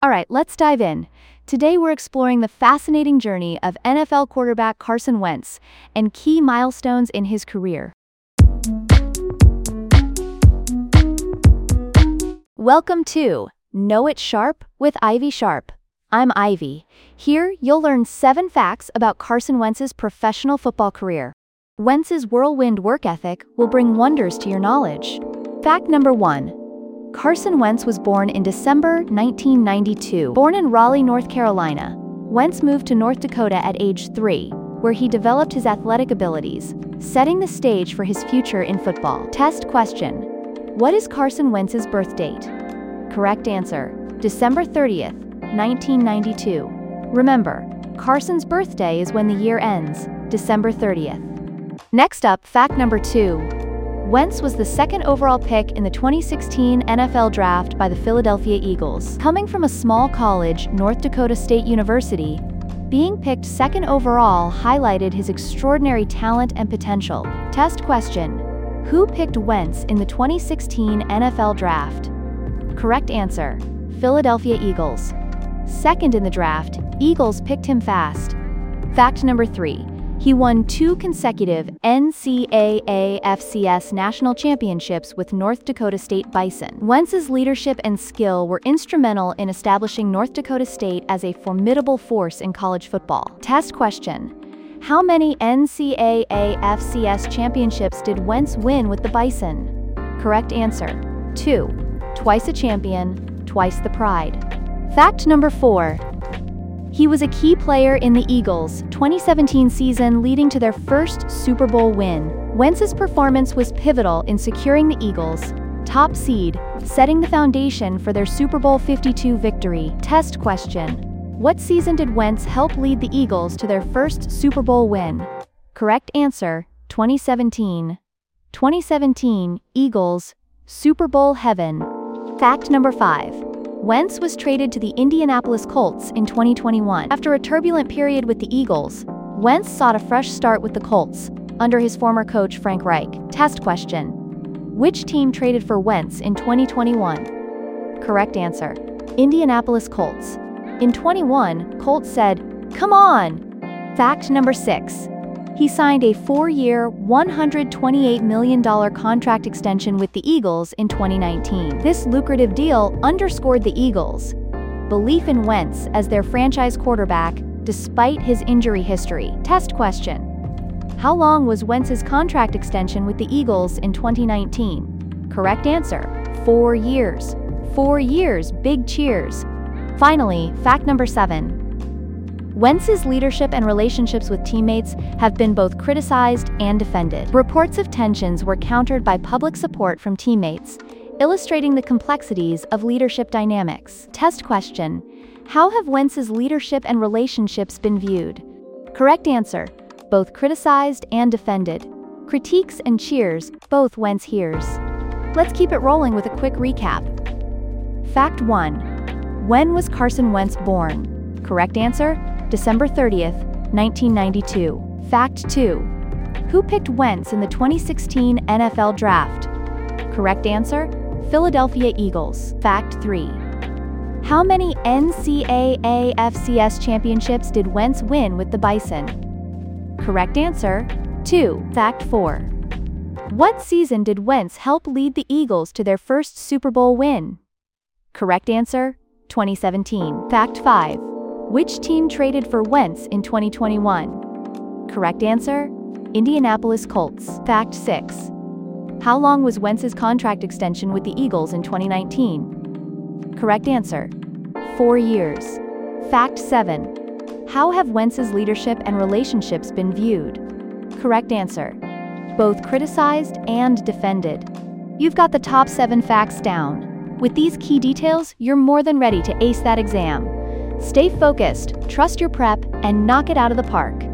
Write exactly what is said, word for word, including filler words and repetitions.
Alright, let's dive in. Today we're exploring the fascinating journey of N F L quarterback Carson Wentz and key milestones in his career. Welcome to Know It Sharp with Ivy Sharp. I'm Ivy. Here, you'll learn seven facts about Carson Wentz's professional football career. Wentz's whirlwind work ethic will bring wonders to your knowledge. Fact number one. Carson Wentz was born in December nineteen ninety-two. Born in Raleigh, North Carolina, Wentz moved to North Dakota at age three, where he developed his athletic abilities, setting the stage for his future in football. Test question. What is Carson Wentz's birth date? Correct answer, December thirtieth, nineteen ninety-two. Remember, Carson's birthday is when the year ends, December thirtieth. Next up, fact number two. Wentz was the second overall pick in the twenty sixteen N F L Draft by the Philadelphia Eagles. Coming from a small college, North Dakota State University, being picked second overall highlighted his extraordinary talent and potential. Test question. Who picked Wentz in the twenty sixteen N F L Draft? Correct answer, Philadelphia Eagles. Second in the draft, Eagles picked him fast. Fact number three. He won two consecutive N C A A F C S national championships with North Dakota State Bison. Wentz's leadership and skill were instrumental in establishing North Dakota State as a formidable force in college football. Test question. How many N C A A F C S championships did Wentz win with the Bison? Correct answer, two. Twice a champion, twice the pride. Fact number four. He was a key player in the Eagles' twenty seventeen season, leading to their first Super Bowl win. Wentz's performance was pivotal in securing the Eagles' top seed, setting the foundation for their Super Bowl fifty-two victory. Test question. What season did Wentz help lead the Eagles to their first Super Bowl win? Correct answer, twenty seventeen. twenty seventeen, Eagles, Super Bowl heaven. Fact number five. Wentz was traded to the Indianapolis Colts in twenty twenty-one. After a turbulent period with the Eagles, Wentz sought a fresh start with the Colts, under his former coach Frank Reich. Test question. Which team traded for Wentz in twenty twenty-one? Correct answer, Indianapolis Colts. In twenty-one, Colts said, "Come on!" Fact number six. He signed a four-year, one hundred twenty-eight million dollars contract extension with the Eagles in twenty nineteen. This lucrative deal underscored the Eagles' belief in Wentz as their franchise quarterback, despite his injury history. Test question. How long was Wentz's contract extension with the Eagles in twenty nineteen? Correct answer, four years. Four years, big cheers. Finally, fact number seven. Wentz's leadership and relationships with teammates have been both criticized and defended. Reports of tensions were countered by public support from teammates, illustrating the complexities of leadership dynamics. Test question. How have Wentz's leadership and relationships been viewed? Correct answer, both criticized and defended. Critiques and cheers, both Wentz hears. Let's keep it rolling with a quick recap. Fact one. When was Carson Wentz born? Correct answer, December thirtieth, nineteen ninety-two. Fact two. Who picked Wentz in the twenty sixteen N F L Draft? Correct answer, Philadelphia Eagles. Fact three. How many N C A A F C S championships did Wentz win with the Bison? Correct answer, two. Fact four. What season did Wentz help lead the Eagles to their first Super Bowl win? Correct answer, twenty seventeen. Fact five. Which team traded for Wentz in twenty twenty-one? Correct answer, Indianapolis Colts. Fact six. How long was Wentz's contract extension with the Eagles in twenty nineteen? Correct answer, four years. Fact seven. How have Wentz's leadership and relationships been viewed? Correct answer, both criticized and defended. You've got the top seven facts down. With these key details, you're more than ready to ace that exam. Stay focused, trust your prep, and knock it out of the park.